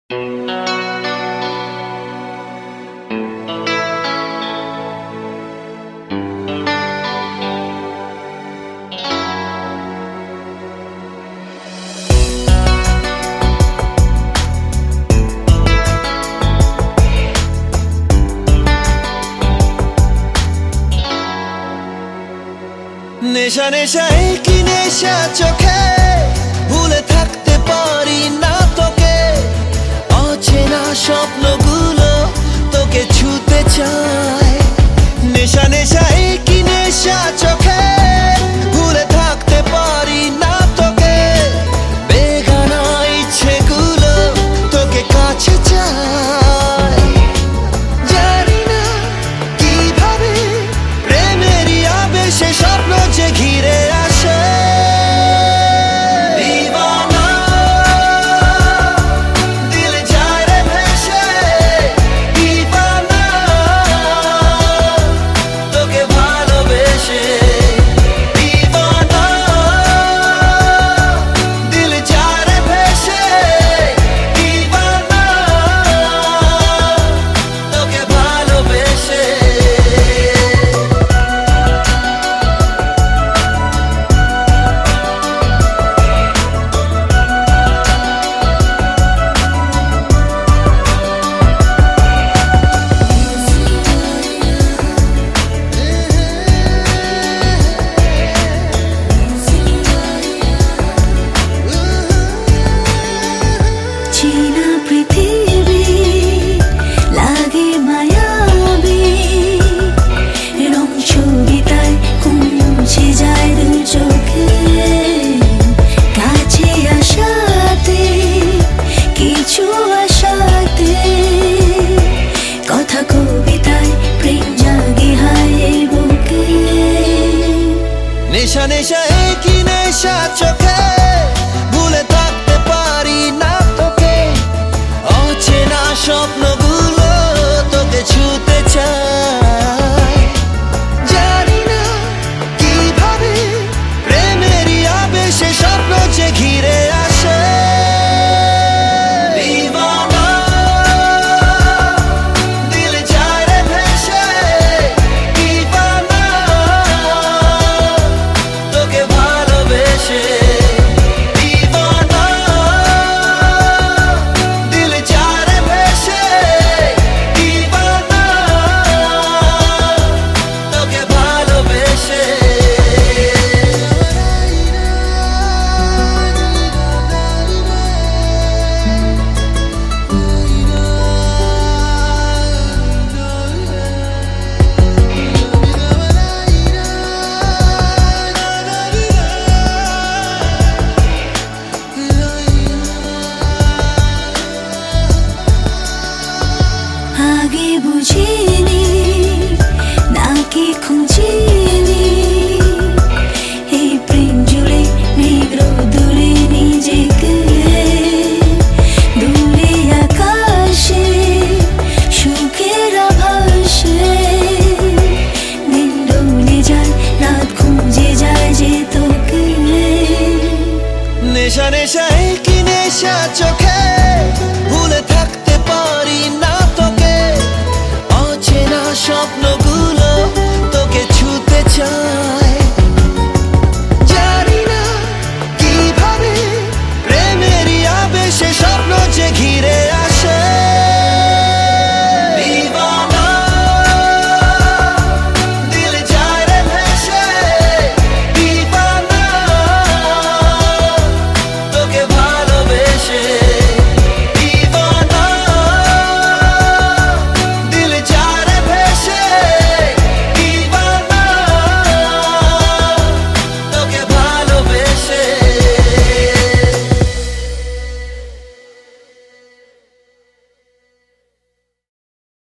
নেশা নেশা কি নেশা চোখে ভুলে থাকতে পারি না তোকে অচেনা স্বপ্নগুলো তোকে ছুতে চায় নেশা নেশা কি নেশা চোখে ভুলে থাকতে পারি না তোকে বেগানা ইচ্ছেগুলো তোকে কাছে চায় জানি না কিভাবে প্রেমেরই আবেশে স্বপ্ন যে ঘিরে আসে দিওয়ানা দিল যায় রে ভেসে দিওয়ানা তোকে ভালোবেসে দিওয়ানা দিল যায় রে ভেসে দিওয়ানা তোকে ভালোবেসে चीना पृथ्वी लागे मायाबी रंग ছবিতায় মুছে যায় দু চোখে কাছে আসাতে কিছু আশাতে কথা কবিতায় প্রেম জাগে হায় বুকে নেশা নেশা